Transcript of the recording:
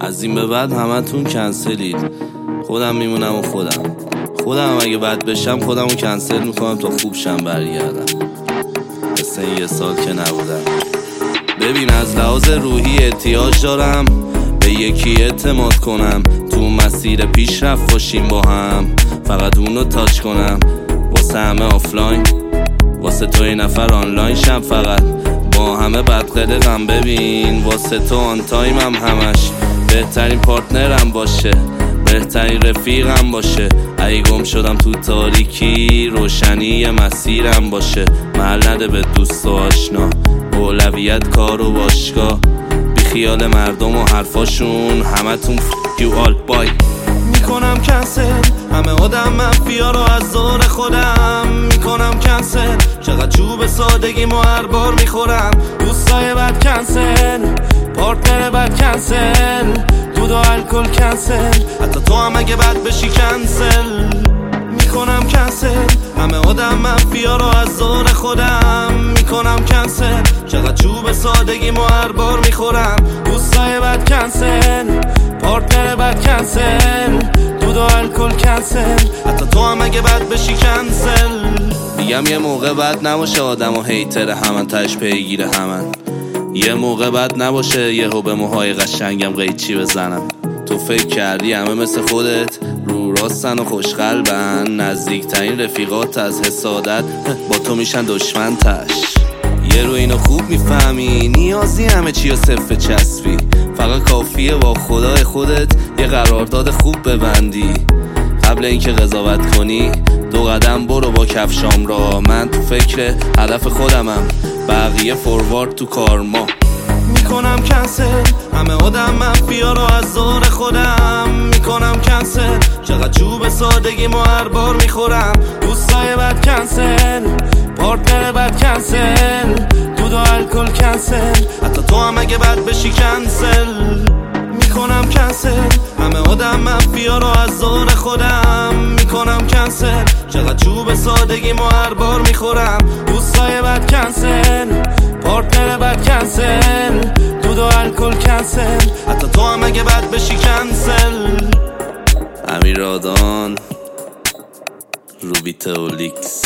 از این به بعد همتون کنسلید. خودم میمونم و خودم اگه بد بشم خودمو کنسل میکنم تا خوب شم برگردم. مثل این 1 سال که نبودم. ببین از لحاظ روحی احتیاج دارم به یکی اعتماد کنم، تو مسیر پیشرفت باشیم با هم، فقط اونو تاچ کنم. واسه همه آفلاین، واسه تو یه نفر آنلاین شم، فقط با همه بدقلقم. ببین واسه تو آن تایمم همش، بهترین پارتنرم باشه، بهترین رفیقم باشه. اگه گم شدم تو تاریکی، روشنی مسیرم باشه. محل نده به دوست و آشنا، اولویت کار و باشگاه، بی خیال مردم و حرفاشون. همتون you all bye. میکنم کنسل همه آدم منفیا رو از دور خودم، میکنم کنسل. چقدر چوب سادگی مو هر بار میخورم. دوستای بد کنسل، پارتنر بد کنسل، دود و الکل کنسل، حتی تو هم اگه بد بشی کنسل. میکنم کنسل همه آدم منفیا رو از دور خودم، میکنم کنسل. چقدر چوب سادگی مو هر بار میخورم. دوستای بد کنسل، پارتنر بد کنسل، دود و الکل کنسل، حتی تو هم اگه بد بشی کنسل. میگم یه موقع بد نباشه آدم و هیتر همن، تش پیگیر همن. یه موقع بد نباشه یهو به موهای قشنگم قیچی بزنم. تو فکر کردی همه مثل خودت رو راستن و خوشقلبن، نزدیکترین رفیقات از حسادت با تو میشن دشمن تش. یه رو اینو خوب میفهمی، نیازی همه چی و صفر چسبی، فقط کافیه با خدای خودت یه قرارداد خوب ببندی. قبل اینکه قضاوت کنی 2 قدم برو با کفشام را. من تو فکر هدف خودمم، بقیه فوروارد تو کارما. میکنم کنسل همه آدم منفیا رو از دور خودم، میکنم کنسل. چقدر چوب سادگی مو هر بار میخورم. دوستای بد کنسل، پارتنر بد کنسل، دود و الکل کنسل، حتی تو هم اگه بد بشی کنسل. میکنم کنسل همه آدم منفیا رو از دور خودم، میکنم کنسل. چقدر چوب سادگی مو هر بار میخورم. دوستای بد کنسل، پارتنر بد کنسل، دود و الکل کنسل، حتی تو هم اگه بد بشی کنسل. امیر آدان، روبی تئولیکس.